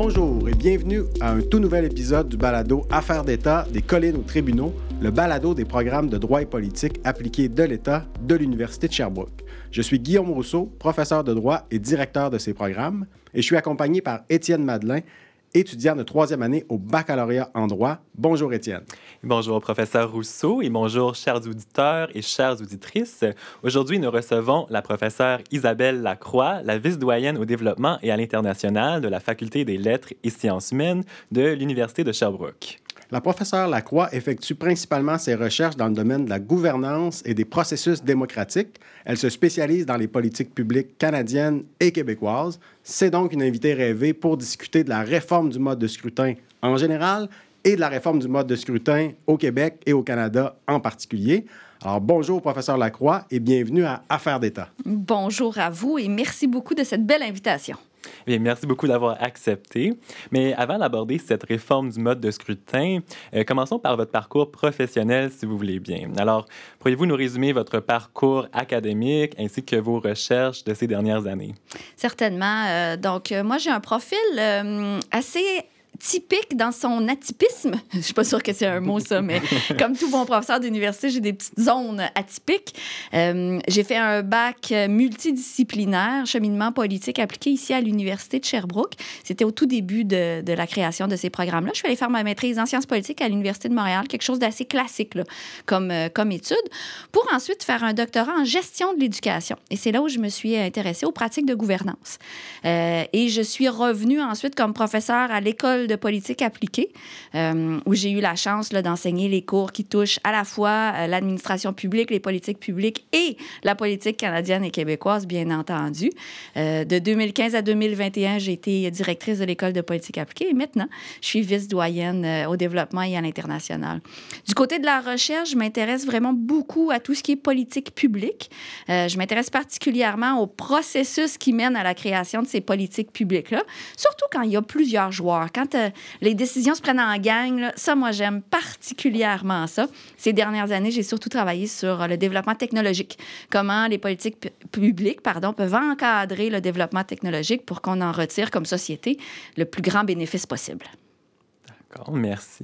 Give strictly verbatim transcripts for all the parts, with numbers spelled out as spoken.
Bonjour et bienvenue à un tout nouvel épisode du balado Affaires d'État des collines aux tribunaux, le balado des programmes de droit et politique appliqués de l'État de l'Université de Sherbrooke. Je suis Guillaume Rousseau, professeur de droit et directeur de ces programmes, et je suis accompagné par Étienne Madelin, étudiant de troisième année au baccalauréat en droit. Bonjour Étienne. Bonjour professeur Rousseau et bonjour chers auditeurs et chères auditrices. Aujourd'hui, nous recevons la professeure Isabelle Lacroix, la vice-doyenne au développement et à l'international de la Faculté des lettres et sciences humaines de l'Université de Sherbrooke. La professeure Lacroix effectue principalement ses recherches dans le domaine de la gouvernance et des processus démocratiques. Elle se spécialise dans les politiques publiques canadiennes et québécoises. C'est donc une invitée rêvée pour discuter de la réforme du mode de scrutin en général et de la réforme du mode de scrutin au Québec et au Canada en particulier. Alors, bonjour, professeur Lacroix, et bienvenue à Affaires d'État. Bonjour à vous et merci beaucoup de cette belle invitation. Bien, merci beaucoup d'avoir accepté. Mais avant d'aborder cette réforme du mode de scrutin, euh, commençons par votre parcours professionnel, si vous voulez bien. Alors, pourriez-vous nous résumer votre parcours académique ainsi que vos recherches de ces dernières années? Certainement. Euh, donc, euh, moi, j'ai un profil euh, assez typique dans son atypisme. Je ne suis pas sûre que c'est un mot, ça, mais comme tout bon professeur d'université, j'ai des petites zones atypiques. Euh, j'ai fait un bac multidisciplinaire, cheminement politique appliqué ici à l'Université de Sherbrooke. C'était au tout début de, de la création de ces programmes-là. Je suis allée faire ma maîtrise en sciences politiques à l'Université de Montréal, quelque chose d'assez classique là, comme, euh, comme étude, pour ensuite faire un doctorat en gestion de l'éducation. Et c'est là où je me suis intéressée aux pratiques de gouvernance. Euh, et je suis revenue ensuite comme professeure à l'École de politique appliquée, euh, où j'ai eu la chance là, d'enseigner les cours qui touchent à la fois euh, l'administration publique, les politiques publiques et la politique canadienne et québécoise, bien entendu. Euh, de deux mille quinze à deux mille vingt et un, j'ai été directrice de l'École de politique appliquée et maintenant, je suis vice-doyenne euh, au développement et à l'international. Du côté de la recherche, je m'intéresse vraiment beaucoup à tout ce qui est politique publique. Euh, je m'intéresse particulièrement au processus qui mène à la création de ces politiques publiques-là, surtout quand il y a plusieurs joueurs. Quand euh, les décisions se prennent en gang, là, ça, moi, j'aime particulièrement ça. Ces dernières années, j'ai surtout travaillé sur euh, le développement technologique. Comment les politiques pu- publiques pardon, peuvent encadrer le développement technologique pour qu'on en retire, comme société, le plus grand bénéfice possible. D'accord, merci.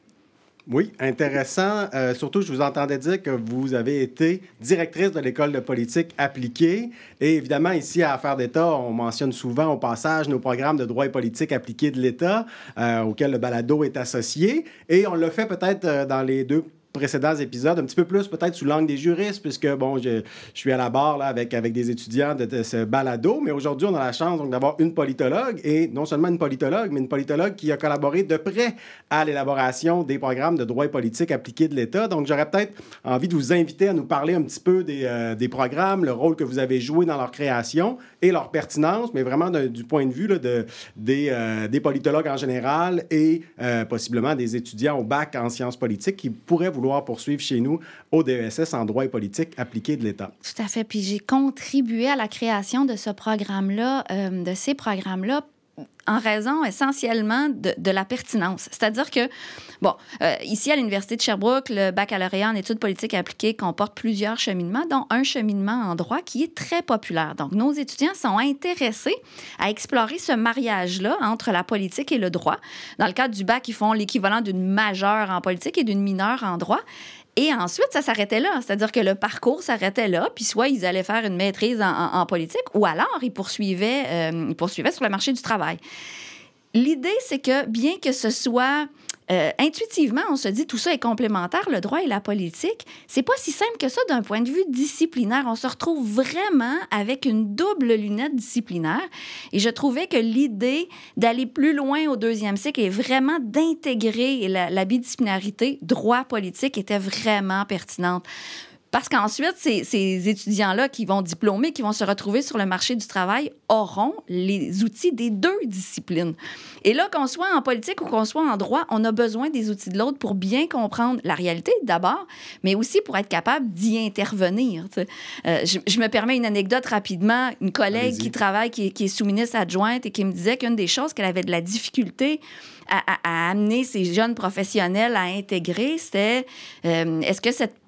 Oui, intéressant. Euh, surtout, je vous entendais dire que vous avez été directrice de l'École de politique appliquée. Et évidemment, ici, à Affaires d'État, on mentionne souvent au passage nos programmes de droit et politique appliqués de l'État, euh, auxquels le balado est associé. Et on l'a fait peut-être euh, dans les deux précédents épisodes, un petit peu plus peut-être sous l'angle des juristes, puisque, bon, je, je suis à la barre là, avec, avec des étudiants de, de ce balado, mais aujourd'hui, on a la chance donc, d'avoir une politologue, et non seulement une politologue, mais une politologue qui a collaboré de près à l'élaboration des programmes de droit et politique appliqués de l'État. Donc, j'aurais peut-être envie de vous inviter à nous parler un petit peu des, euh, des programmes, le rôle que vous avez joué dans leur création et leur pertinence, mais vraiment de, du point de vue là, de, des, euh, des politologues en général et euh, possiblement des étudiants au bac en sciences politiques qui pourraient vous vouloir poursuivre chez nous au D E S S en droit et politique appliqué de l'État. Tout à fait. Puis j'ai contribué à la création de ce programme-là, euh, de ces programmes-là, en raison essentiellement de, de la pertinence. C'est-à-dire que, bon, euh, ici à l'Université de Sherbrooke, le baccalauréat en études politiques appliquées comporte plusieurs cheminements, dont un cheminement en droit qui est très populaire. Donc, nos étudiants sont intéressés à explorer ce mariage-là entre la politique et le droit. Dans le cadre du bac, ils font l'équivalent d'une majeure en politique et d'une mineure en droit. Et ensuite, ça s'arrêtait là. C'est-à-dire que le parcours s'arrêtait là, puis soit ils allaient faire une maîtrise en, en, en politique, ou alors ils poursuivaient, euh, ils poursuivaient sur le marché du travail. L'idée, c'est que bien que ce soit euh, intuitivement, on se dit tout ça est complémentaire, le droit et la politique, c'est pas si simple que ça d'un point de vue disciplinaire. On se retrouve vraiment avec une double lunette disciplinaire. Et je trouvais que l'idée d'aller plus loin au deuxième cycle et vraiment d'intégrer la, la bidisciplinarité droit-politique était vraiment pertinente. Parce qu'ensuite, ces, ces étudiants-là qui vont diplômer, qui vont se retrouver sur le marché du travail, auront les outils des deux disciplines. Et là, qu'on soit en politique ou qu'on soit en droit, on a besoin des outils de l'autre pour bien comprendre la réalité d'abord, mais aussi pour être capable d'y intervenir. Euh, je, je me permets une anecdote rapidement. Une collègue Allez-y. qui travaille, qui, qui est sous-ministre adjointe et qui me disait qu'une des choses qu'elle avait de la difficulté à, à, à amener ces jeunes professionnels à intégrer, c'était euh, est-ce que cette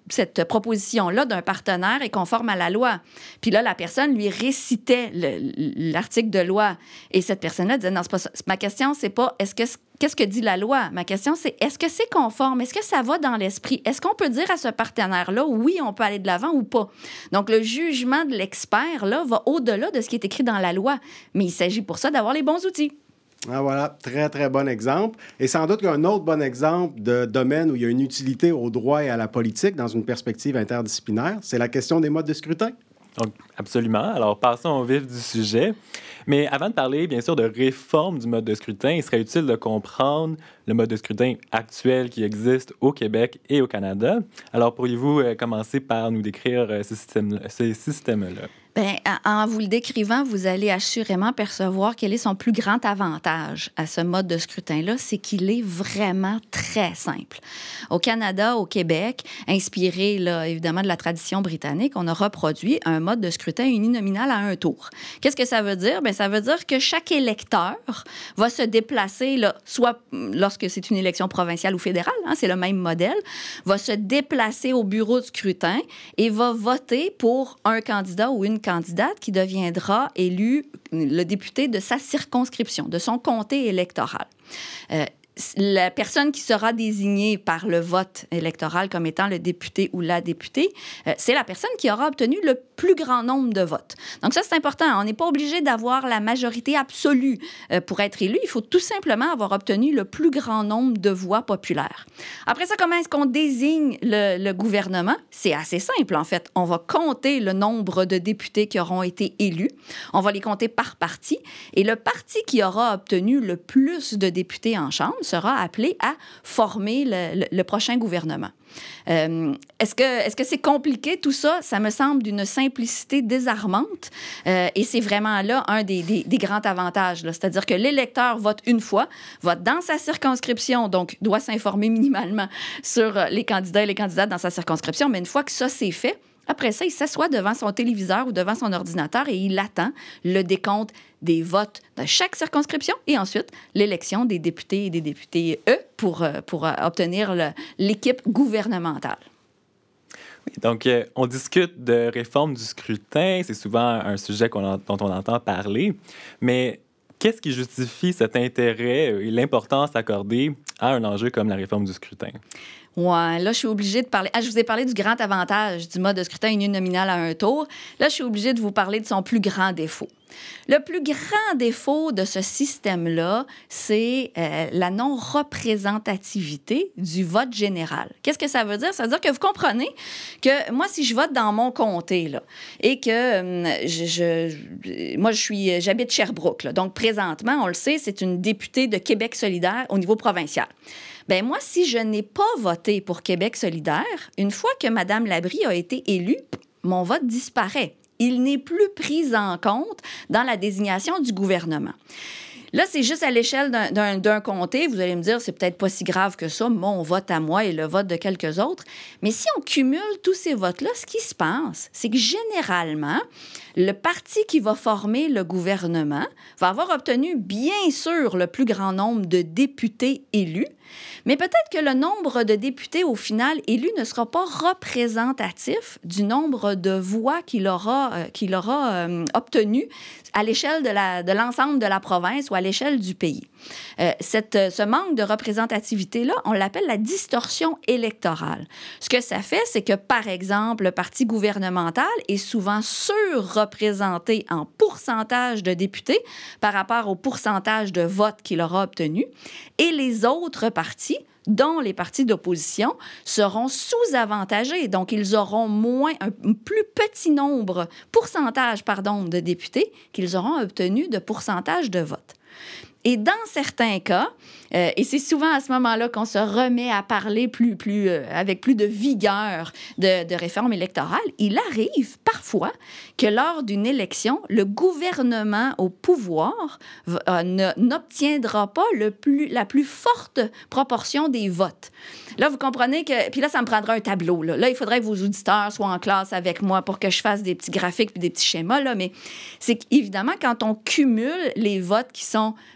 cette proposition-là d'un partenaire est conforme à la loi. Puis là, la personne lui récitait le, l'article de loi. Et cette personne-là disait, non, c'est pas ça. Ma question, c'est pas est-ce que, qu'est-ce que dit la loi? Ma question, c'est est-ce que c'est conforme? Est-ce que ça va dans l'esprit? Est-ce qu'on peut dire à ce partenaire-là, oui, on peut aller de l'avant ou pas? Donc, le jugement de l'expert, là, va au-delà de ce qui est écrit dans la loi. Mais il s'agit pour ça d'avoir les bons outils. Ah, voilà, très, très bon exemple. Et sans doute qu'un autre bon exemple de domaine où il y a une utilité au droit et à la politique dans une perspective interdisciplinaire, c'est la question des modes de scrutin. Donc, absolument. Alors, passons au vif du sujet. Mais avant de parler, bien sûr, de réforme du mode de scrutin, il serait utile de comprendre le mode de scrutin actuel qui existe au Québec et au Canada. Alors, pourriez-vous euh, commencer par nous décrire euh, ces systèmes-là? Ces systèmes-là? Bien, en vous le décrivant, vous allez assurément percevoir quel est son plus grand avantage à ce mode de scrutin-là, c'est qu'il est vraiment très simple. Au Canada, au Québec, inspiré là, évidemment de la tradition britannique, on a reproduit un mode de scrutin uninominal à un tour. Qu'est-ce que ça veut dire? Bien, ça veut dire que chaque électeur va se déplacer, là, soit lorsque c'est une élection provinciale ou fédérale, hein, c'est le même modèle, va se déplacer au bureau de scrutin et va voter pour un candidat ou une candidate qui deviendra élu le député de sa circonscription, de son comté électoral. Euh, la personne qui sera désignée par le vote électoral comme étant le député ou la députée, euh, c'est la personne qui aura obtenu le plus grand nombre de votes. Donc ça, c'est important. On n'est pas obligé d'avoir la majorité absolue euh, pour être élu. Il faut tout simplement avoir obtenu le plus grand nombre de voix populaires. Après ça, comment est-ce qu'on désigne le, le gouvernement? C'est assez simple, en fait. On va compter le nombre de députés qui auront été élus. On va les compter par parti. Et le parti qui aura obtenu le plus de députés en Chambre sera appelé à former le, le, le prochain gouvernement. Euh, est-ce que, est-ce que c'est compliqué tout ça? Ça me semble d'une simplicité désarmante euh, et c'est vraiment là un des, des, des grands avantages. Là. C'est-à-dire que l'électeur vote une fois, vote dans sa circonscription, donc doit s'informer minimalement sur les candidats et les candidates dans sa circonscription, mais une fois que ça c'est fait, après ça, il s'assoit devant son téléviseur ou devant son ordinateur et il attend le décompte des votes de chaque circonscription et ensuite l'élection des députés et des députés, eux, pour, pour obtenir le, l'équipe gouvernementale. Oui, donc, euh, on discute de réforme du scrutin. C'est souvent un sujet qu'on en, dont on entend parler. Mais qu'est-ce qui justifie cet intérêt et l'importance accordée à un enjeu comme la réforme du scrutin? Ouais, là, je suis obligée de parler... Ah, je vous ai parlé du grand avantage du mode de scrutin uninominal à un tour. Là, je suis obligée de vous parler de son plus grand défaut. Le plus grand défaut de ce système-là, c'est euh, la non-représentativité du vote général. Qu'est-ce que ça veut dire? Ça veut dire que vous comprenez que moi, si je vote dans mon comté, là, et que euh, je, je, moi, je suis, j'habite Sherbrooke, là, donc présentement, on le sait, c'est une députée de Québec solidaire au niveau provincial. Bien, moi, si je n'ai pas voté pour Québec solidaire, une fois que Mme Labrie a été élue, mon vote disparaît. Il n'est plus pris en compte dans la désignation du gouvernement. Là, c'est juste à l'échelle d'un, d'un, d'un comté. Vous allez me dire, c'est peut-être pas si grave que ça, mon vote à moi et le vote de quelques autres. Mais si on cumule tous ces votes-là, ce qui se passe, c'est que généralement, le parti qui va former le gouvernement va avoir obtenu, bien sûr, le plus grand nombre de députés élus, mais peut-être que le nombre de députés, au final, élus ne sera pas représentatif du nombre de voix qu'il aura, euh, qu'il aura euh, obtenu à l'échelle de, la, de l'ensemble de la province ou à l'échelle du pays. Euh, cette, ce manque de représentativité-là, on l'appelle la distorsion électorale. Ce que ça fait, c'est que, par exemple, le parti gouvernemental est souvent surreprésenté en pourcentage de députés par rapport au pourcentage de votes qu'il aura obtenu, et les autres partis, dont les partis d'opposition, seront sous-avantagés. Donc, ils auront moins, un plus petit nombre, pourcentage, pardon, de députés qu'ils auront obtenu de pourcentage de votes. Et dans certains cas, euh, et c'est souvent à ce moment-là qu'on se remet à parler plus, plus, euh, avec plus de vigueur de, de réforme électorale, il arrive parfois que lors d'une élection, le gouvernement au pouvoir euh, ne, n'obtiendra pas le plus, la plus forte proportion des votes. Là, vous comprenez que... Puis là, ça me prendra un tableau. Là, là il faudrait que vos auditeurs soient en classe avec moi pour que je fasse des petits graphiques puis des petits schémas. Là, mais c'est qu'évidemment, quand on cumule les votes qui sont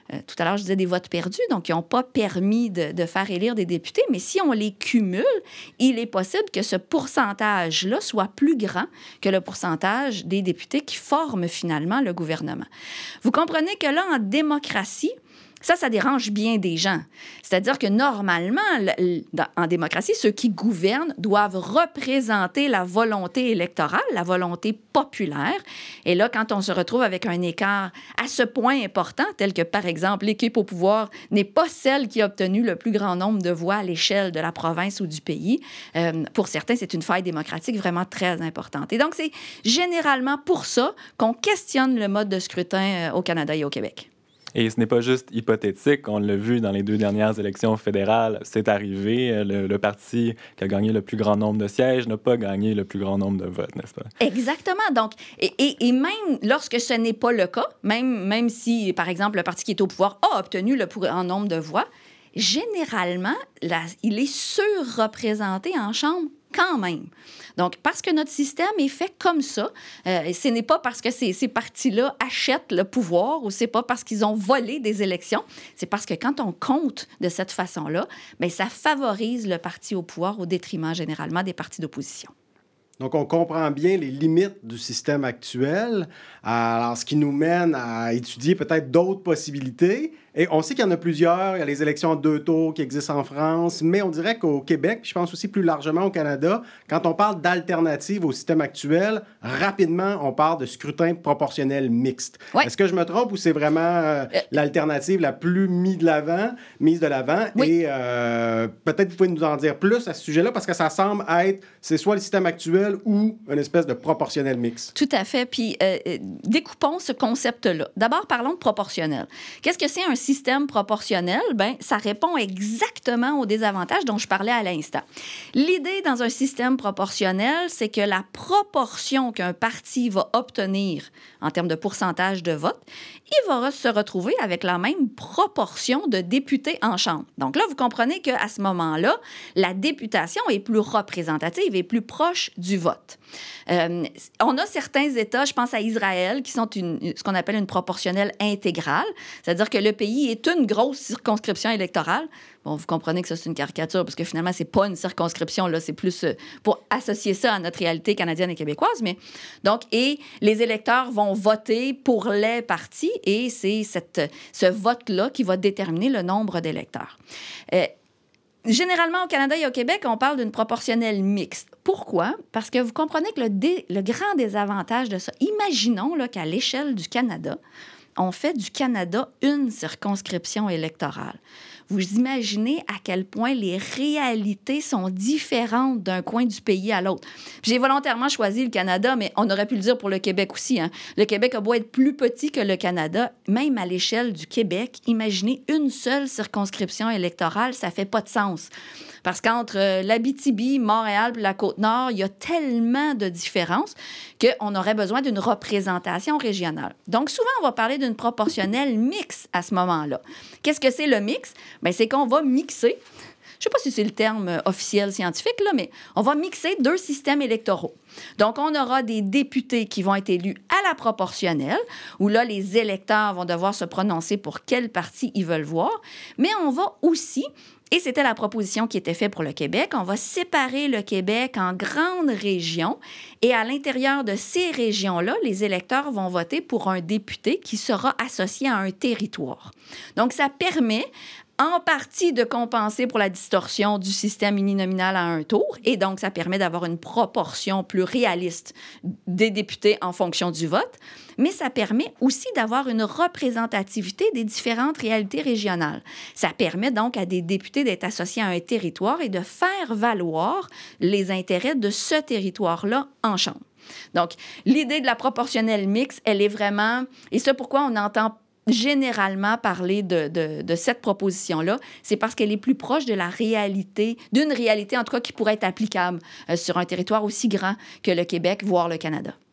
euh, tout à l'heure, je disais des votes perdus, donc ils n'ont pas permis de, de faire élire des députés, mais si on les cumule, il est possible que ce pourcentage-là soit plus grand que le pourcentage des députés qui forment finalement le gouvernement. Vous comprenez que là, en démocratie, ça, ça dérange bien des gens. C'est-à-dire que normalement, le, dans, en démocratie, ceux qui gouvernent doivent représenter la volonté électorale, la volonté populaire. Et là, quand on se retrouve avec un écart à ce point important, tel que, par exemple, l'équipe au pouvoir n'est pas celle qui a obtenu le plus grand nombre de voix à l'échelle de la province ou du pays, euh, pour certains, c'est une faille démocratique vraiment très importante. Et donc, c'est généralement pour ça qu'on questionne le mode de scrutin au Canada et au Québec. Et ce n'est pas juste hypothétique, on l'a vu dans les deux dernières élections fédérales, c'est arrivé, le, le parti qui a gagné le plus grand nombre de sièges n'a pas gagné le plus grand nombre de votes, n'est-ce pas? Exactement. Donc, et, et, et même lorsque ce n'est pas le cas, même, même si, par exemple, le parti qui est au pouvoir a obtenu le plus grand nombre de voix, généralement, la, il est surreprésenté en Chambre quand même. Donc, parce que notre système est fait comme ça, euh, et ce n'est pas parce que ces, ces partis-là achètent le pouvoir ou c'est pas parce qu'ils ont volé des élections, c'est parce que quand on compte de cette façon-là, bien, ça favorise le parti au pouvoir au détriment généralement des partis d'opposition. Donc, on comprend bien les limites du système actuel, alors ce qui nous mène à étudier peut-être d'autres possibilités. Et on sait qu'il y en a plusieurs. Il y a les élections en deux tours qui existent en France, mais on dirait qu'au Québec, puis je pense aussi plus largement au Canada, quand on parle d'alternative au système actuel, rapidement, on parle de scrutin proportionnel mixte. Ouais. Est-ce que je me trompe ou c'est vraiment euh, euh, l'alternative la plus mise de l'avant, mise de l'avant? Oui. Et euh, peut-être vous pouvez nous en dire plus à ce sujet-là, parce que ça semble être, c'est soit le système actuel ou une espèce de proportionnel mixte. Tout à fait. Puis euh, découpons ce concept-là. D'abord, parlons de proportionnel. Qu'est-ce que c'est un système proportionnel? Bien, ça répond exactement aux désavantages dont je parlais à l'instant. L'idée dans un système proportionnel, c'est que la proportion qu'un parti va obtenir en termes de pourcentage de vote, il va se retrouver avec la même proportion de députés en Chambre. Donc là, vous comprenez qu'à ce moment-là, la députation est plus représentative et plus proche du vote. Euh, on a certains États, je pense à Israël, qui sont une, ce qu'on appelle une proportionnelle intégrale, c'est-à-dire que le pays est une grosse circonscription électorale. Bon, vous comprenez que ça, c'est une caricature, parce que finalement, c'est pas une circonscription, là, c'est plus euh, pour associer ça à notre réalité canadienne et québécoise. Mais donc, et les électeurs vont voter pour les partis, et c'est cette, ce vote-là qui va déterminer le nombre d'électeurs. Euh, Généralement, au Canada et au Québec, on parle d'une proportionnelle mixte. Pourquoi? Parce que vous comprenez que le, dé, le grand désavantage de ça, imaginons là, qu'à l'échelle du Canada, on fait du Canada une circonscription électorale. Vous imaginez à quel point les réalités sont différentes d'un coin du pays à l'autre. Puis j'ai volontairement choisi le Canada, mais on aurait pu le dire pour le Québec aussi. Hein. Le Québec a beau être plus petit que le Canada, même à l'échelle du Québec, imaginez une seule circonscription électorale, ça fait pas de sens. Parce qu'entre euh, l'Abitibi, Montréal et la Côte-Nord, il y a tellement de différences qu'on aurait besoin d'une représentation régionale. Donc, souvent, on va parler d'une proportionnelle mixte à ce moment-là. Qu'est-ce que c'est le mix? Bien, c'est qu'on va mixer, je ne sais pas si c'est le terme officiel scientifique, là, mais on va mixer deux systèmes électoraux. Donc, on aura des députés qui vont être élus à la proportionnelle, où là, les électeurs vont devoir se prononcer pour quel parti ils veulent voir, mais on va aussi... Et c'était la proposition qui était faite pour le Québec. On va séparer le Québec en grandes régions et à l'intérieur de ces régions-là, les électeurs vont voter pour un député qui sera associé à un territoire. Donc, ça permet en partie de compenser pour la distorsion du système uninominal à un tour, et donc ça permet d'avoir une proportion plus réaliste des députés en fonction du vote, mais ça permet aussi d'avoir une représentativité des différentes réalités régionales. Ça permet donc à des députés d'être associés à un territoire et de faire valoir les intérêts de ce territoire-là en Chambre. Donc, l'idée de la proportionnelle mixte, elle est vraiment... Et c'est pourquoi on entend généralement parler de, de, de cette proposition-là, c'est parce qu'elle est plus proche de la réalité, d'une réalité en tout cas qui pourrait être applicable euh, sur un territoire aussi grand que le Québec, voire le Canada.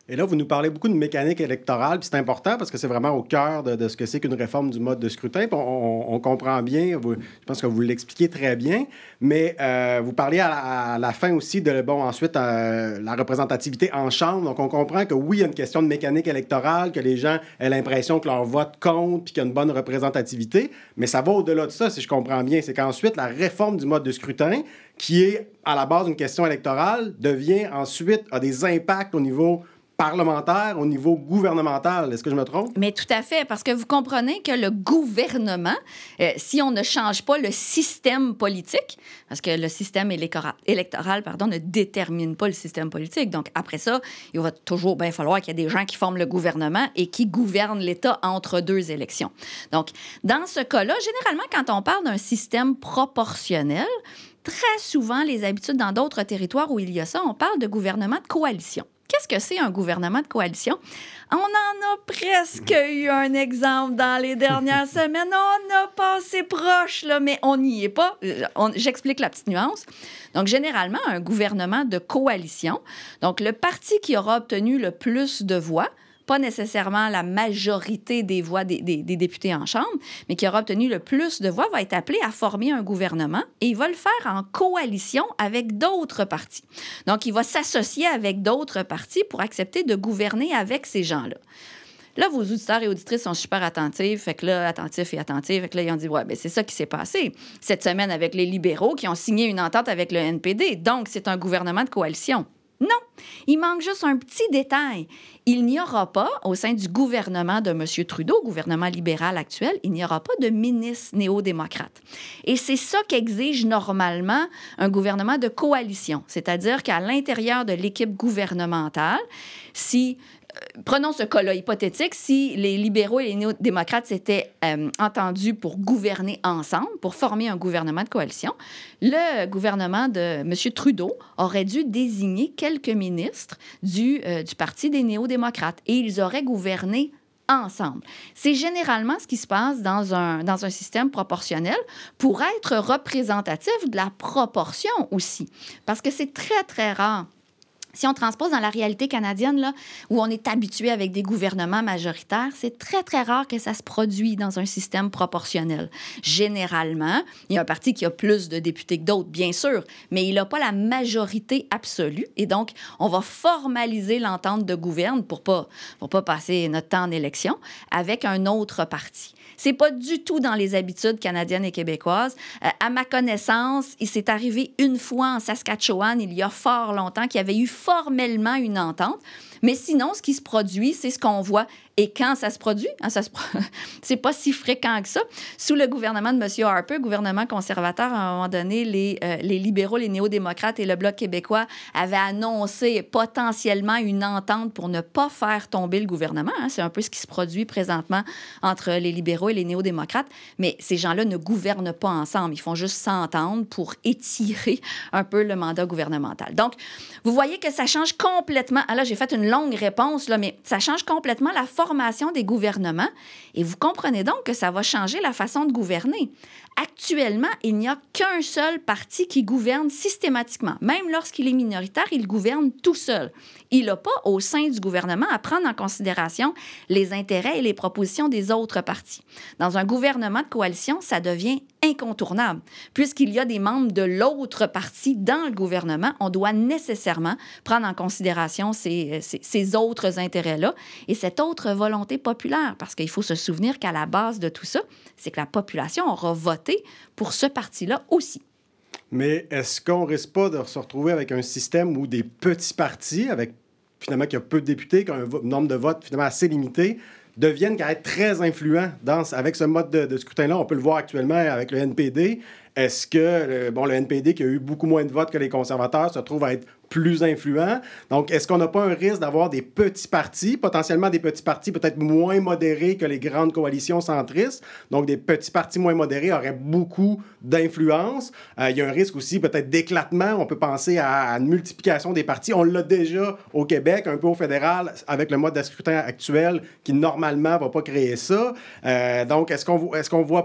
Et là, vous nous parlez beaucoup de mécanique électorale, puis c'est important parce que c'est vraiment au cœur de, de ce que c'est qu'une réforme du mode de scrutin. Puis on, on, on comprend bien, vous, je pense que vous l'expliquez très bien, mais euh, vous parliez à la, à la fin aussi de, bon, ensuite, euh, la représentativité en chambre. Donc, on comprend que oui, il y a une question de mécanique électorale, que les gens aient l'impression que leur vote compte, puis qu'il y a une bonne représentativité, mais ça va au-delà de ça, si je comprends bien. C'est qu'ensuite, la réforme du mode de scrutin, qui est à la base une question électorale, devient ensuite, a des impacts au niveau parlementaire, au niveau gouvernemental. Est-ce que je me trompe? Mais tout à fait, parce que vous comprenez que le gouvernement, euh, si on ne change pas le système politique, parce que le système électoral, électoral pardon, ne détermine pas le système politique. Donc, après ça, il va toujours bien falloir qu'il y ait des gens qui forment le gouvernement et qui gouvernent l'État entre deux élections. Donc, dans ce cas-là, généralement, quand on parle d'un système proportionnel, très souvent, les habitudes dans d'autres territoires où il y a ça, on parle de gouvernement de coalition. Qu'est-ce que c'est un gouvernement de coalition? On en a presque eu un exemple dans les dernières semaines. On a passé proche, là, mais on n'y est pas. On, j'explique la petite nuance. Donc, généralement, un gouvernement de coalition, donc le parti qui aura obtenu le plus de voix, pas nécessairement la majorité des voix des, des, des députés en Chambre, mais qui aura obtenu le plus de voix, va être appelé à former un gouvernement et il va le faire en coalition avec d'autres partis. Donc, il va s'associer avec d'autres partis pour accepter de gouverner avec ces gens-là. Là, vos auditeurs et auditrices sont super attentifs, fait que là, attentifs et attentifs, fait que là, ils ont dit, ouais, bien, c'est ça qui s'est passé cette semaine avec les libéraux qui ont signé une entente avec le N P D. Donc, c'est un gouvernement de coalition. Non, il manque juste un petit détail. Il n'y aura pas, au sein du gouvernement de M. Trudeau, gouvernement libéral actuel, il n'y aura pas de ministre néo-démocrate. Et c'est ça qu'exige normalement un gouvernement de coalition, c'est-à-dire qu'à l'intérieur de l'équipe gouvernementale, si... Prenons ce cas-là hypothétique, si les libéraux et les néo-démocrates s'étaient euh, entendus pour gouverner ensemble, pour former un gouvernement de coalition, le gouvernement de M. Trudeau aurait dû désigner quelques ministres du, euh, du Parti des néo-démocrates et ils auraient gouverné ensemble. C'est généralement ce qui se passe dans un, dans un système proportionnel pour être représentatif de la proportion aussi, parce que c'est très, très rare. Si on transpose dans la réalité canadienne, là, où on est habitué avec des gouvernements majoritaires, c'est très, très rare que ça se produise dans un système proportionnel. Généralement, il y a un parti qui a plus de députés que d'autres, bien sûr, mais il n'a pas la majorité absolue. Et donc, on va formaliser l'entente de gouverne pour pas, pour pas passer notre temps en élection avec un autre parti. C'est pas du tout dans les habitudes canadiennes et québécoises. Euh, à ma connaissance, il s'est arrivé une fois en Saskatchewan, il y a fort longtemps, qu'il y avait eu formellement une entente. Mais sinon, ce qui se produit, c'est ce qu'on voit. Et quand ça se produit, hein, ça se pro... c'est pas si fréquent que ça. Sous le gouvernement de M. Harper, gouvernement conservateur, à un moment donné, les, euh, les libéraux, les néo-démocrates et le Bloc québécois avaient annoncé potentiellement une entente pour ne pas faire tomber le gouvernement. Hein. C'est un peu ce qui se produit présentement entre les libéraux et les néo-démocrates. Mais ces gens-là ne gouvernent pas ensemble. Ils font juste s'entendre pour étirer un peu le mandat gouvernemental. Donc, vous voyez que ça change complètement. Ah là, j'ai fait une longue réponse, là, mais ça change complètement la formation des gouvernements. Et vous comprenez donc que ça va changer la façon de gouverner. Actuellement, il n'y a qu'un seul parti qui gouverne systématiquement. Même lorsqu'il est minoritaire, il gouverne tout seul. Il n'a pas, au sein du gouvernement, à prendre en considération les intérêts et les propositions des autres partis. Dans un gouvernement de coalition, ça devient incontournable. Puisqu'il y a des membres de l'autre parti dans le gouvernement, on doit nécessairement prendre en considération ces, ces, ces autres intérêts-là et cette autre volonté populaire. Parce qu'il faut se souvenir qu'à la base de tout ça, c'est que la population aura voté pour ce parti-là aussi. Mais est-ce qu'on risque pas de se retrouver avec un système où des petits partis, avec finalement qui a peu de députés, qui ont un vo- nombre de votes finalement assez limité, deviennent quand même très influents dans, avec ce mode de, de scrutin-là? On peut le voir actuellement avec le N P D. Est-ce que le, bon, le N P D, qui a eu beaucoup moins de votes que les conservateurs, se trouve à être plus influent? Donc, est-ce qu'on n'a pas un risque d'avoir des petits partis, potentiellement des petits partis peut-être moins modérés que les grandes coalitions centristes? Donc, des petits partis moins modérés auraient beaucoup d'influence. Euh, il y a un risque aussi peut-être d'éclatement. On peut penser à, à une multiplication des partis. On l'a déjà au Québec, un peu au fédéral, avec le mode de scrutin actuel qui, normalement, ne va pas créer ça. Euh, donc, est-ce qu'on est-ce qu'on voit pas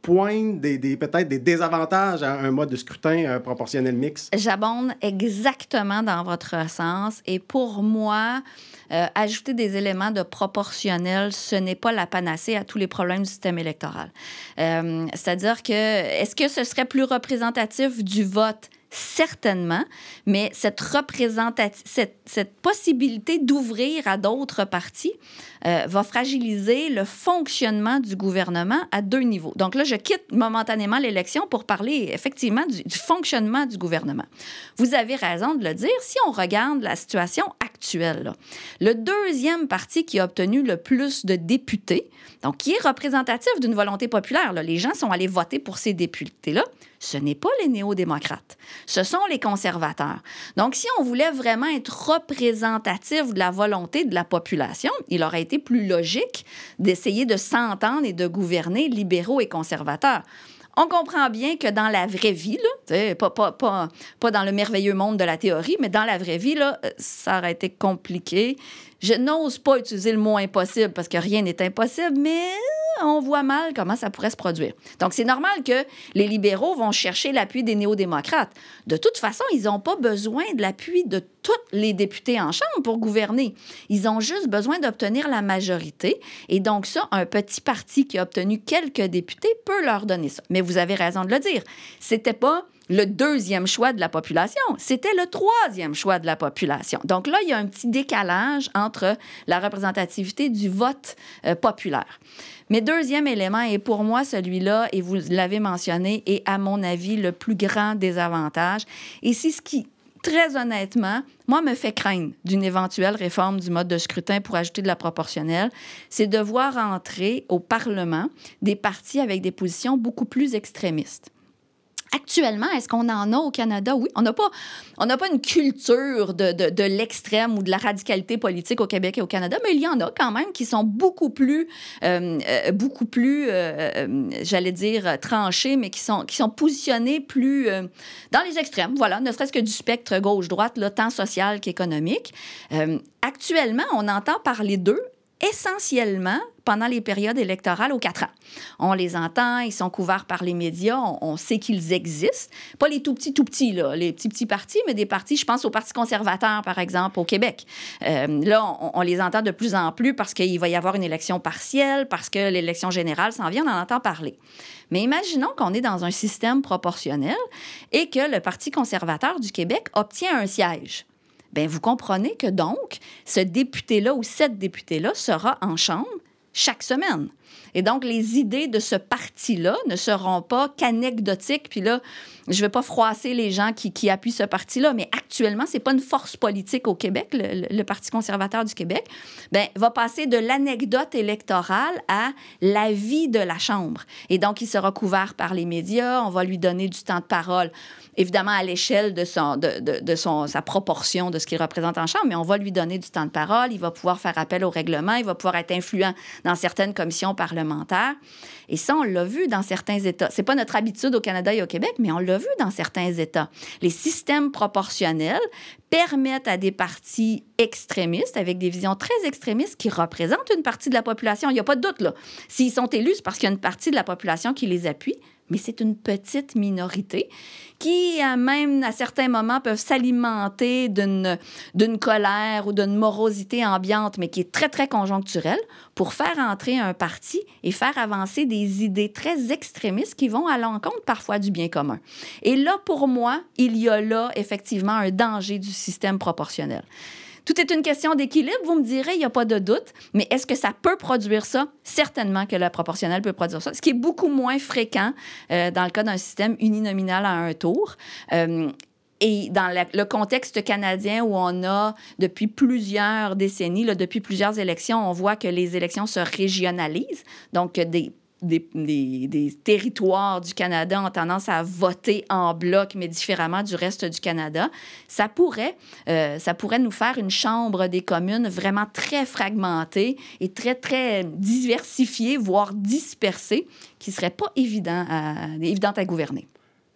pointe des, des, peut-être des désavantages à un mode de scrutin euh, proportionnel mixte? J'abonde exactement dans votre sens. Et pour moi, euh, ajouter des éléments de proportionnel, ce n'est pas la panacée à tous les problèmes du système électoral. Euh, c'est-à-dire que, est-ce que ce serait plus représentatif du vote? Certainement, mais cette, représentati- cette, cette possibilité d'ouvrir à d'autres partis euh, va fragiliser le fonctionnement du gouvernement à deux niveaux. Donc là, je quitte momentanément l'élection pour parler effectivement du, du fonctionnement du gouvernement. Vous avez raison de le dire. Si on regarde la situation actuelle, là, le deuxième parti qui a obtenu le plus de députés, donc qui est représentatif d'une volonté populaire, là, les gens sont allés voter pour ces députés-là, ce n'est pas les néo-démocrates, ce sont les conservateurs. Donc, si on voulait vraiment être représentatif de la volonté de la population, il aurait été plus logique d'essayer de s'entendre et de gouverner libéraux et conservateurs. On comprend bien que dans la vraie vie, là, pas, pas, pas, pas dans le merveilleux monde de la théorie, mais dans la vraie vie, là, ça aurait été compliqué. Je n'ose pas utiliser le mot impossible parce que rien n'est impossible, mais on voit mal comment ça pourrait se produire. Donc, c'est normal que les libéraux vont chercher l'appui des néo-démocrates. De toute façon, ils n'ont pas besoin de l'appui de tous les députés en Chambre pour gouverner. Ils ont juste besoin d'obtenir la majorité. Et donc, ça, un petit parti qui a obtenu quelques députés peut leur donner ça. Mais vous avez raison de le dire. C'était pas le deuxième choix de la population, c'était le troisième choix de la population. Donc là, il y a un petit décalage entre la représentativité du vote euh, populaire. Mais deuxième élément, et pour moi, celui-là, et vous l'avez mentionné, est à mon avis le plus grand désavantage. Et c'est ce qui, très honnêtement, moi, me fait craindre d'une éventuelle réforme du mode de scrutin pour ajouter de la proportionnelle, c'est de voir entrer au Parlement des partis avec des positions beaucoup plus extrémistes. Actuellement, est-ce qu'on en a au Canada? Oui. On n'a pas, on n'a pas une culture de, de, de l'extrême ou de la radicalité politique au Québec et au Canada, mais il y en a quand même qui sont beaucoup plus, euh, euh, beaucoup plus, euh, euh, j'allais dire, tranchés, mais qui sont, qui sont positionnés plus euh, dans les extrêmes, voilà, ne serait-ce que du spectre gauche-droite, là, tant social qu'économique. Euh, actuellement, on entend parler d'eux essentiellement pendant les périodes électorales aux quatre ans. On les entend, ils sont couverts par les médias, on, on sait qu'ils existent. Pas les tout petits, tout petits, là, les petits, petits partis, mais des partis, je pense au Parti conservateur, par exemple, au Québec. Euh, là, on, on les entend de plus en plus parce qu'il va y avoir une élection partielle, parce que l'élection générale s'en vient, on en entend parler. Mais imaginons qu'on est dans un système proportionnel et que le Parti conservateur du Québec obtient un siège. Bien, vous comprenez que donc, ce député-là ou cette députée-là sera en chambre chaque semaine. Et donc, les idées de ce parti-là ne seront pas qu'anecdotiques. Puis là, je ne vais pas froisser les gens qui, qui appuient ce parti-là, mais actuellement, ce n'est pas une force politique au Québec, le, le Parti conservateur du Québec. Bien, va passer de l'anecdote électorale à la vie de la Chambre. Et donc, il sera couvert par les médias. On va lui donner du temps de parole, évidemment à l'échelle de, son, de, de, de son, sa proportion de ce qu'il représente en Chambre, mais on va lui donner du temps de parole. Il va pouvoir faire appel au règlement. Il va pouvoir être influent dans certaines commissions parlementaires. Et ça, on l'a vu dans certains États. C'est pas notre habitude au Canada et au Québec, mais on l'a vu dans certains États. Les systèmes proportionnels permettent à des partis extrémistes, avec des visions très extrémistes, qui représentent une partie de la population. Il n'y a pas de doute, là. S'ils sont élus, c'est parce qu'il y a une partie de la population qui les appuie, mais c'est une petite minorité qui, même à certains moments, peuvent s'alimenter d'une, d'une colère ou d'une morosité ambiante, mais qui est très, très conjoncturelle, pour faire entrer un parti et faire avancer des idées très extrémistes qui vont à l'encontre parfois du bien commun. Et là, pour moi, il y a là, effectivement, un danger du système proportionnel. Tout est une question d'équilibre, vous me direz, il n'y a pas de doute, mais est-ce que ça peut produire ça? Certainement que la proportionnelle peut produire ça, ce qui est beaucoup moins fréquent euh, dans le cas d'un système uninominal à un tour. Euh, Et dans la, le contexte canadien où on a, depuis plusieurs décennies, là, depuis plusieurs élections, on voit que les élections se régionalisent, donc des Des, des, des territoires du Canada ont tendance à voter en bloc, mais différemment du reste du Canada, ça pourrait, euh, ça pourrait nous faire une chambre des communes vraiment très fragmentée et très, très diversifiée, voire dispersée, qui ne serait pas évident à, évidente à gouverner.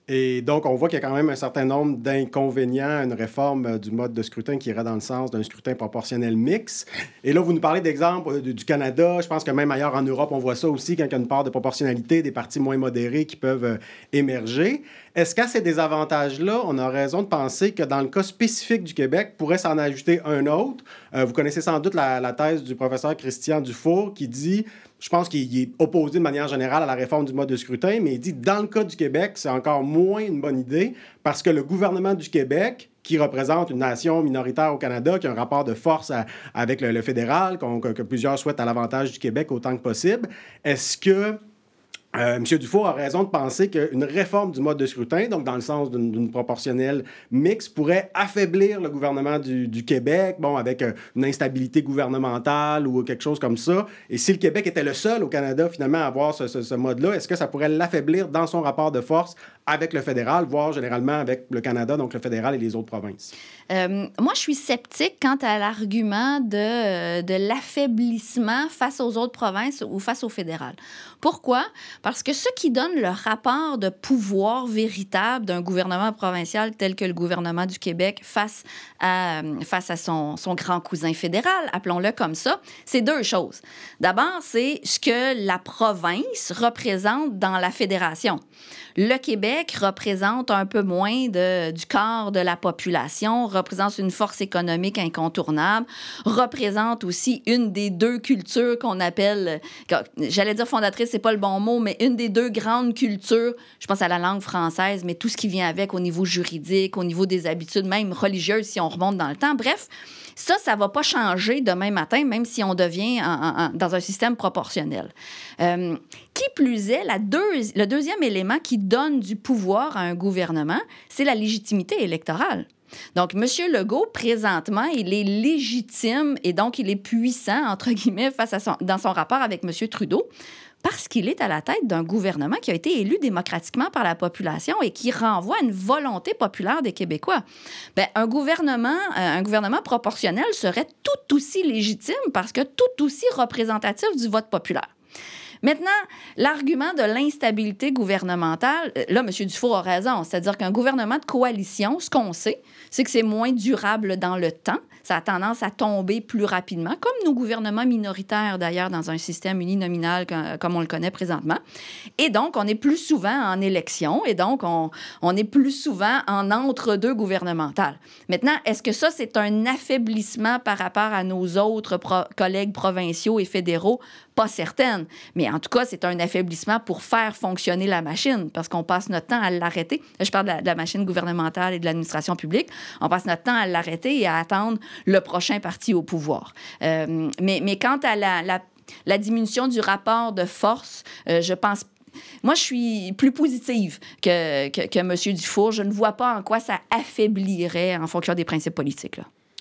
Et donc, on voit qu'il y a quand même un certain nombre d'inconvénients à une réforme du mode de scrutin qui irait dans le sens d'un scrutin proportionnel mixte. Et là, vous nous parlez d'exemples du Canada. Je pense que même ailleurs en Europe, on voit ça aussi quand il y a une part de proportionnalité, des partis moins modérés qui peuvent émerger. Est-ce qu'à ces désavantages-là, on a raison de penser que dans le cas spécifique du Québec, pourrait s'en ajouter un autre? Euh, vous connaissez sans doute la, la thèse du professeur Christian Dufour qui dit, je pense qu'il est opposé de manière générale à la réforme du mode de scrutin, mais il dit, dans le cas du Québec, c'est encore moins une bonne idée parce que le gouvernement du Québec, qui représente une nation minoritaire au Canada, qui a un rapport de force à, avec le, le fédéral, que, que plusieurs souhaitent à l'avantage du Québec autant que possible, est-ce que Euh, M. Dufour a raison de penser qu'une réforme du mode de scrutin, donc dans le sens d'une, d'une proportionnelle mixte, pourrait affaiblir le gouvernement du, du Québec, bon, avec euh, une instabilité gouvernementale ou quelque chose comme ça. Et si le Québec était le seul au Canada, finalement, à avoir ce, ce, ce mode-là, est-ce que ça pourrait l'affaiblir dans son rapport de force avec le fédéral, voire généralement avec le Canada, donc le fédéral et les autres provinces? Euh, moi, je suis sceptique quant à l'argument de, de l'affaiblissement face aux autres provinces ou face au fédéral. Pourquoi? Parce que ce qui donne le rapport de pouvoir véritable d'un gouvernement provincial tel que le gouvernement du Québec face à, face à son, son grand cousin fédéral, appelons-le comme ça, c'est deux choses. D'abord, c'est ce que la province représente dans la fédération. Le Québec représente un peu moins de, du quart de la population, représente une force économique incontournable, représente aussi une des deux cultures qu'on appelle, j'allais dire fondatrice, c'est pas le bon mot, mais une des deux grandes cultures, je pense à la langue française, mais tout ce qui vient avec au niveau juridique, au niveau des habitudes, même religieuses, si on remonte dans le temps. Bref, ça, ça ne va pas changer demain matin, même si on devient en, en, en, dans un système proportionnel. Euh, qui plus est, la deux, le deuxième élément qui donne du pouvoir à un gouvernement, c'est la légitimité électorale. Donc, M. Legault, présentement, il est légitime et donc il est puissant, entre guillemets, face à son, dans son rapport avec M. Trudeau, parce qu'il est à la tête d'un gouvernement qui a été élu démocratiquement par la population et qui renvoie à une volonté populaire des Québécois. Bien, un gouvernement, un gouvernement proportionnel serait tout aussi légitime parce que tout aussi représentatif du vote populaire. Maintenant, l'argument de l'instabilité gouvernementale, là, M. Dufour a raison. C'est-à-dire qu'un gouvernement de coalition, ce qu'on sait, c'est que c'est moins durable dans le temps. Ça a tendance à tomber plus rapidement, comme nos gouvernements minoritaires, d'ailleurs, dans un système uninominal comme on le connaît présentement. Et donc, on est plus souvent en élection et donc, on, on est plus souvent en entre-deux gouvernemental. Maintenant, est-ce que ça, c'est un affaiblissement par rapport à nos autres pro- collègues provinciaux et fédéraux? Pas certaine. Mais en tout cas, c'est un affaiblissement pour faire fonctionner la machine parce qu'on passe notre temps à l'arrêter. Là, je parle de la, de la machine gouvernementale et de l'administration publique. On passe notre temps à l'arrêter et à attendre le prochain parti au pouvoir. Euh, mais, mais quant à la, la, la diminution du rapport de force, euh, je pense Moi, je suis plus positive que, que, que M. Dufour. Je ne vois pas en quoi ça affaiblirait en fonction des principes politiques, là.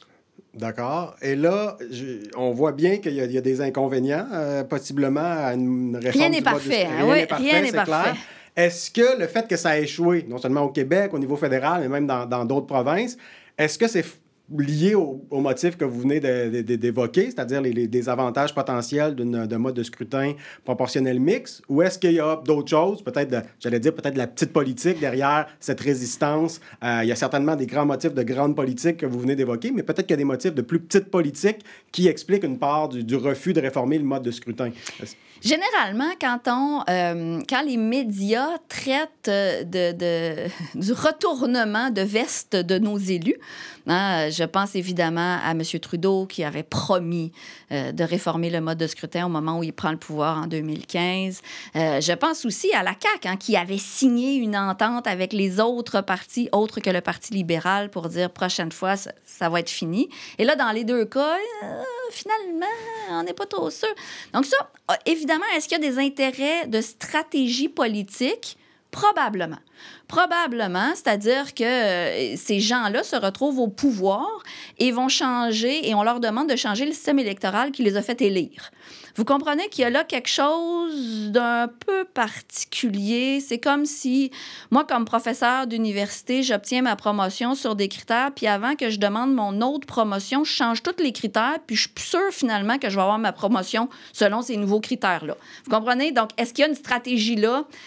D'accord. Et là, je, on voit bien qu'il y a, il y a des inconvénients, euh, possiblement, à une réforme rien n'est du mode parfait, de... hein? Rien Oui, n'est parfait, rien n'est c'est parfait. clair. Est-ce que le fait que ça a échoué, non seulement au Québec, au niveau fédéral, mais même dans, dans d'autres provinces, est-ce que c'est lié au, au motif que vous venez de, de, d'évoquer, c'est-à-dire les, les désavantages potentiels d'une, d'un mode de scrutin proportionnel mixte, ou est-ce qu'il y a d'autres choses, peut-être, de, j'allais dire, peut-être de la petite politique derrière cette résistance? Euh, il y a certainement des grands motifs de grande politique que vous venez d'évoquer, mais peut-être qu'il y a des motifs de plus petite politique qui expliquent une part du, du refus de réformer le mode de scrutin. Généralement, quand, on, euh, quand les médias traitent de, de, du retournement de veste de nos élus, hein, je pense évidemment à M. Trudeau qui avait promis euh, de réformer le mode de scrutin au moment où il prend le pouvoir en deux mille quinze. Euh, je pense aussi à la C A Q hein, qui avait signé une entente avec les autres partis, autres que le Parti libéral, pour dire prochaine fois, ça, ça va être fini. Et là, dans les deux cas, euh, finalement, on n'est pas trop sûr. Donc ça, évidemment, est-ce qu'il y a des intérêts de stratégie politique? Probablement. Probablement, c'est-à-dire que euh, ces gens-là se retrouvent au pouvoir et vont changer, et on leur demande de changer le système électoral qui les a fait élire. Vous comprenez qu'il y a là quelque chose d'un peu particulier. C'est comme si, moi, comme professeur d'université, j'obtiens ma promotion sur des critères, puis avant que je demande mon autre promotion, je change tous les critères, puis je suis plus sûre, finalement, que je vais avoir ma promotion selon ces nouveaux critères-là. Vous comprenez? Donc, est-ce qu'il y a une stratégie là?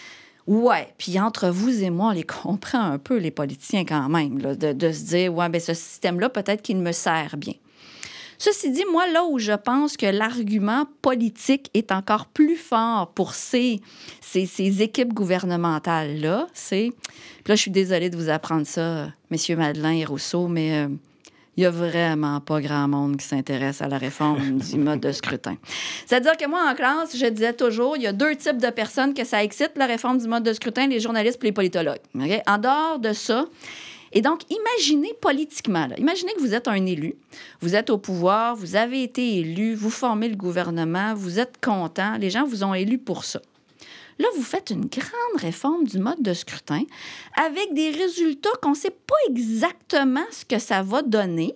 Ouais, puis entre vous et moi, on les comprend un peu, les politiciens, quand même, là, de, de se dire, ouais, bien, ce système-là, peut-être qu'il me sert bien. Ceci dit, moi, là où je pense que l'argument politique est encore plus fort pour ces, ces, ces équipes gouvernementales-là, c'est... Puis là, je suis désolée de vous apprendre ça, messieurs Madeleine et Rousseau, mais il euh, n'y a vraiment pas grand monde qui s'intéresse à la réforme du mode de scrutin. C'est-à-dire que moi, en classe, je disais toujours, il y a deux types de personnes que ça excite, la réforme du mode de scrutin, les journalistes et les politologues. Okay? En dehors de ça... Et donc, imaginez politiquement, là, imaginez que vous êtes un élu, vous êtes au pouvoir, vous avez été élu, vous formez le gouvernement, vous êtes content, les gens vous ont élu pour ça. Là, vous faites une grande réforme du mode de scrutin avec des résultats qu'on ne sait pas exactement ce que ça va donner.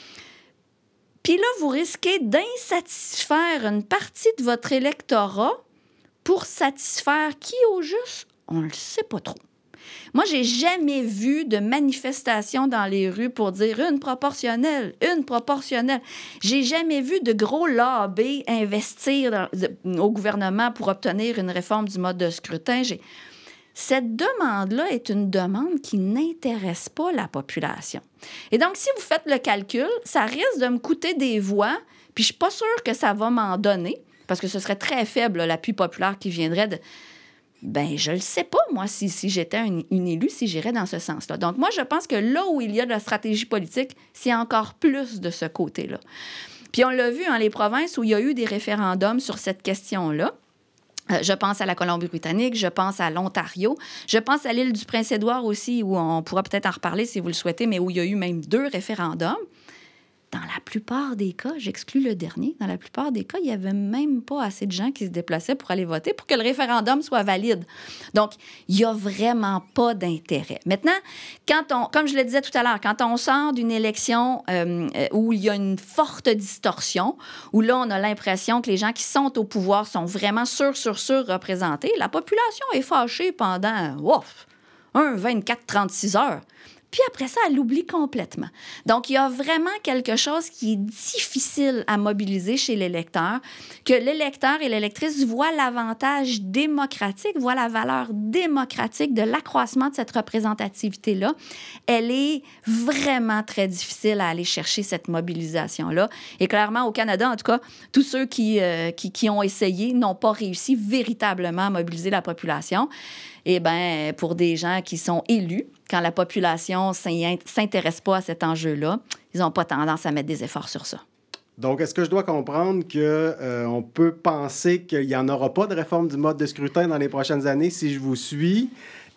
Puis là, vous risquez d'insatisfaire une partie de votre électorat pour satisfaire qui au juste? On ne le sait pas trop. Moi, j'ai jamais vu de manifestation dans les rues pour dire une proportionnelle, une proportionnelle. J'ai jamais vu de gros lobbies investir dans, de, au gouvernement pour obtenir une réforme du mode de scrutin. J'ai... Cette demande-là est une demande qui n'intéresse pas la population. Et donc, si vous faites le calcul, ça risque de me coûter des voix, puis je suis pas sûre que ça va m'en donner, parce que ce serait très faible, l'appui populaire qui viendrait de... Bien, je le sais pas, moi, si, si j'étais une, une élue, si j'irais dans ce sens-là. Donc, moi, je pense que là où il y a de la stratégie politique, c'est encore plus de ce côté-là. Puis on l'a vu, hein, les provinces où il y a eu des référendums sur cette question-là. Euh, je pense à la Colombie-Britannique, je pense à l'Ontario, je pense à l'île du Prince-Édouard aussi, où on pourra peut-être en reparler si vous le souhaitez, mais où il y a eu même deux référendums. Dans la plupart des cas, j'exclus le dernier, dans la plupart des cas, il n'y avait même pas assez de gens qui se déplaçaient pour aller voter pour que le référendum soit valide. Donc, il n'y a vraiment pas d'intérêt. Maintenant, quand on, comme je le disais tout à l'heure, quand on sort d'une élection euh, où il y a une forte distorsion, où là, on a l'impression que les gens qui sont au pouvoir sont vraiment sur, sur, sur représentés, la population est fâchée pendant, ouf, un, vingt-quatre, trente-six heures. Puis après ça, elle l'oublie complètement. Donc, il y a vraiment quelque chose qui est difficile à mobiliser chez l'électeur, que l'électeur et l'électrice voient l'avantage démocratique, voient la valeur démocratique de l'accroissement de cette représentativité-là. Elle est vraiment très difficile à aller chercher cette mobilisation-là. Et clairement, au Canada, en tout cas, tous ceux qui, euh, qui, qui ont essayé n'ont pas réussi véritablement à mobiliser la population. Eh bien, pour des gens qui sont élus, quand la population ne s'intéresse pas à cet enjeu-là, ils n'ont pas tendance à mettre des efforts sur ça. Donc, est-ce que je dois comprendre qu'on euh, peut penser qu'il n'y en aura pas de réforme du mode de scrutin dans les prochaines années si je vous suis?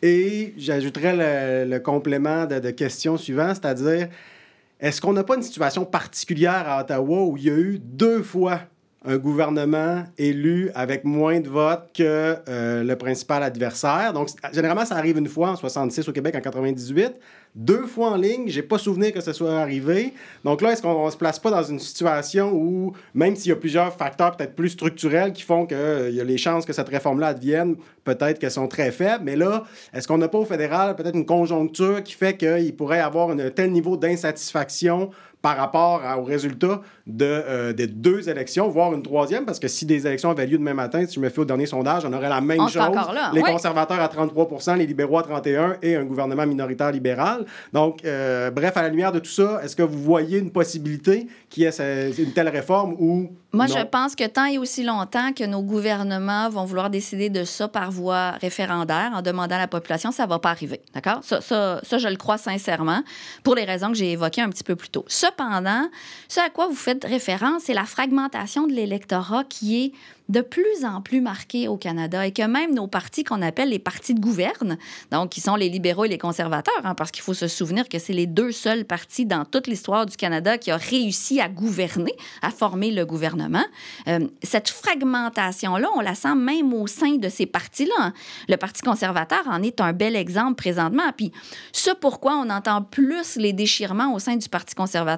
Et j'ajouterais le, le complément de, de question suivant, c'est-à-dire, est-ce qu'on n'a pas une situation particulière à Ottawa où il y a eu deux fois un gouvernement élu avec moins de votes que euh, le principal adversaire. Donc, généralement, ça arrive une fois en soixante-six au Québec, en quatre-vingt-dix-huit. Deux fois en ligne, j'ai pas souvenir que ce soit arrivé. Donc là, est-ce qu'on ne se place pas dans une situation où, même s'il y a plusieurs facteurs peut-être plus structurels qui font qu'il euh, y a les chances que cette réforme-là advienne, peut-être qu'elles sont très faibles, mais là, est-ce qu'on n'a pas au fédéral peut-être une conjoncture qui fait qu'il pourrait y avoir un tel niveau d'insatisfaction par rapport à, aux résultats de, euh, des deux élections, voire une troisième, parce que si des élections avaient lieu demain matin, si je me fie au dernier sondage, on aurait la même on chose. là, les oui. conservateurs à trente-trois pour cent, les libéraux à trente et un et un gouvernement minoritaire libéral. Donc, euh, bref, à la lumière de tout ça, est-ce que vous voyez une possibilité qu'il y ait une telle réforme ou Moi, non? Je pense que tant et aussi longtemps que nos gouvernements vont vouloir décider de ça par voie référendaire, en demandant à la population, ça ne va pas arriver. D'accord? Ça, ça, ça, je le crois sincèrement, pour les raisons que j'ai évoquées un petit peu plus tôt. Cependant, ce à quoi vous faites référence, c'est la fragmentation de l'électorat qui est de plus en plus marquée au Canada et que même nos partis qu'on appelle les partis de gouverne, donc qui sont les libéraux et les conservateurs, hein, parce qu'il faut se souvenir que c'est les deux seuls partis dans toute l'histoire du Canada qui ont réussi à gouverner, à former le gouvernement. Euh, cette fragmentation-là, on la sent même au sein de ces partis-là. Hein. Le Parti conservateur en est un bel exemple présentement. Puis, ce pourquoi on entend plus les déchirements au sein du Parti conservateur,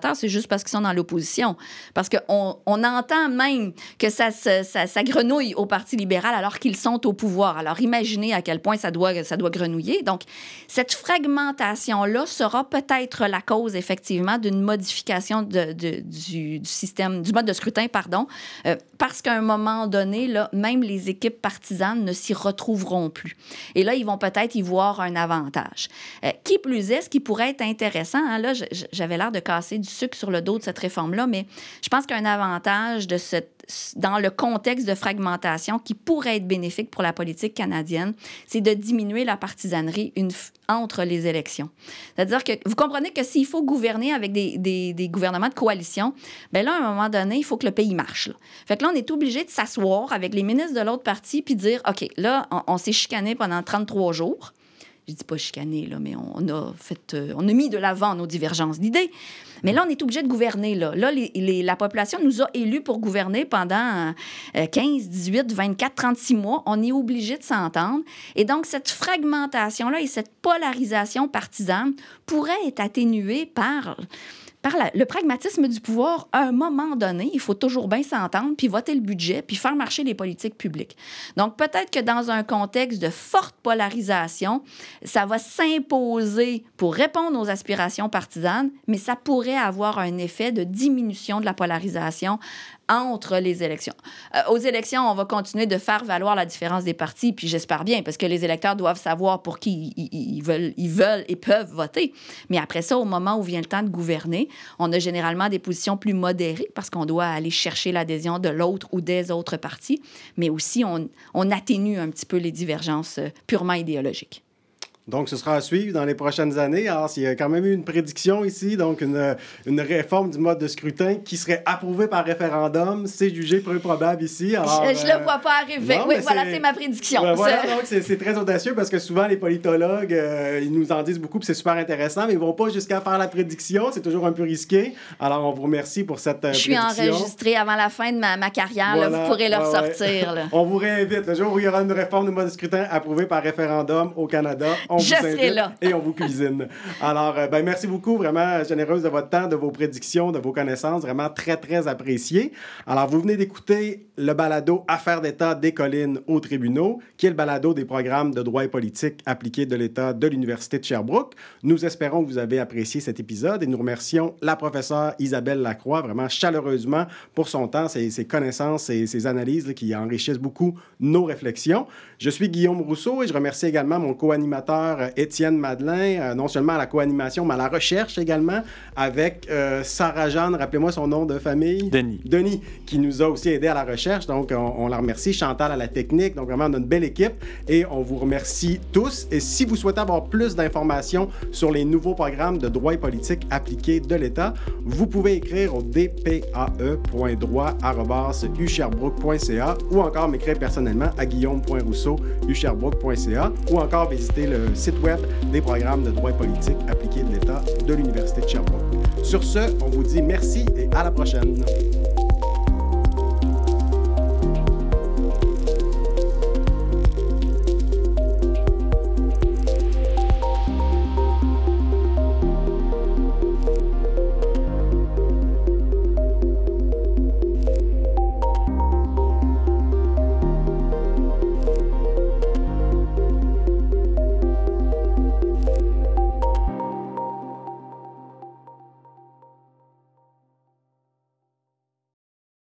parlementaires, c'est juste parce qu'ils sont dans l'opposition. Parce qu'on on entend même que ça, ça, ça, ça grenouille au Parti libéral alors qu'ils sont au pouvoir. Alors, imaginez à quel point ça doit, ça doit grenouiller. Donc, cette fragmentation-là sera peut-être la cause, effectivement, d'une modification de, de, du, du système, du mode de scrutin, pardon, euh, parce qu'à un moment donné, là, même les équipes partisanes ne s'y retrouveront plus. Et là, ils vont peut-être y voir un avantage. Euh, qui plus est, ce qui pourrait être intéressant, hein, là, j'avais l'air de casser du sucre sur le dos de cette réforme-là, mais je pense qu'un avantage de cette dans le contexte de fragmentation qui pourrait être bénéfique pour la politique canadienne, c'est de diminuer la partisanerie une f- entre les élections. C'est-à-dire que vous comprenez que s'il faut gouverner avec des, des, des gouvernements de coalition, bien là, à un moment donné, il faut que le pays marche. Là. Fait que là, on est obligé de s'asseoir avec les ministres de l'autre parti puis de dire, OK, là, on, on s'est chicané pendant trente-trois jours. Je dis pas chicané, là, mais on a fait, euh, on a mis de l'avant nos divergences d'idées. Mais là, on est obligé de gouverner. Là, là les, les, la population nous a élus pour gouverner pendant euh, quinze, dix-huit, vingt-quatre, trente-six mois. On est obligé de s'entendre. Et donc, cette fragmentation-là et cette polarisation partisane pourrait être atténuée par... par la, le pragmatisme du pouvoir, à un moment donné, il faut toujours bien s'entendre, puis voter le budget, puis faire marcher les politiques publiques. Donc, peut-être que dans un contexte de forte polarisation, ça va s'imposer pour répondre aux aspirations partisanes, mais ça pourrait avoir un effet de diminution de la polarisation entre les élections. Euh, aux élections, on va continuer de faire valoir la différence des partis, puis j'espère bien, parce que les électeurs doivent savoir pour qui ils, ils, veulent, ils veulent et peuvent voter. Mais après ça, au moment où vient le temps de gouverner, on a généralement des positions plus modérées, parce qu'on doit aller chercher l'adhésion de l'autre ou des autres partis, mais aussi on, on atténue un petit peu les divergences purement idéologiques. Donc, ce sera à suivre dans les prochaines années. Alors, il y a quand même eu une prédiction ici, donc une, une réforme du mode de scrutin qui serait approuvée par référendum. C'est jugé peu probable ici. Alors, je ne euh... le vois pas arriver. Non, oui, voilà, c'est, c'est ma prédiction. Ouais, voilà, donc c'est, c'est très audacieux parce que souvent, les politologues, euh, ils nous en disent beaucoup puis c'est super intéressant, mais ils ne vont pas jusqu'à faire la prédiction. C'est toujours un peu risqué. Alors, on vous remercie pour cette euh, je prédiction. Je suis enregistrée avant la fin de ma, ma carrière. Voilà, là, vous pourrez le ouais, ressortir. Ouais. Là. On vous réinvite. Le jour où il y aura une réforme du mode de scrutin approuvée par référendum au Canada, on je vous serai là. Et on vous cuisine. Alors, euh, ben, merci beaucoup, vraiment généreuse de votre temps, de vos prédictions, de vos connaissances, vraiment très, très apprécié. Alors, vous venez d'écouter le balado Affaires d'État des collines aux tribunaux, qui est le balado des programmes de droit et politique appliqués de l'État de l'Université de Sherbrooke. Nous espérons que vous avez apprécié cet épisode et nous remercions la professeure Isabelle Lacroix, vraiment chaleureusement, pour son temps, ses, ses connaissances et ses analyses là, qui enrichissent beaucoup nos réflexions. Je suis Guillaume Rousseau et je remercie également mon co-animateur Étienne Madelein, euh, non seulement à la co-animation, mais à la recherche également, avec euh, Sarah-Jeanne, rappelez-moi son nom de famille. Denis. Denis, qui nous a aussi aidé à la recherche, donc on, on la remercie. Chantal à la technique, donc vraiment on a une belle équipe et on vous remercie tous. Et si vous souhaitez avoir plus d'informations sur les nouveaux programmes de droit et politique appliqués de l'État, vous pouvez écrire au d p a e point droit arobase u sherbrooke point c a ou encore m'écrire personnellement à guillaume point rousseau u sherbrooke point c a ou encore visiter le site web des programmes de droit et politique appliqués de l'État de l'Université de Sherbrooke. Sur ce, on vous dit merci et à la prochaine.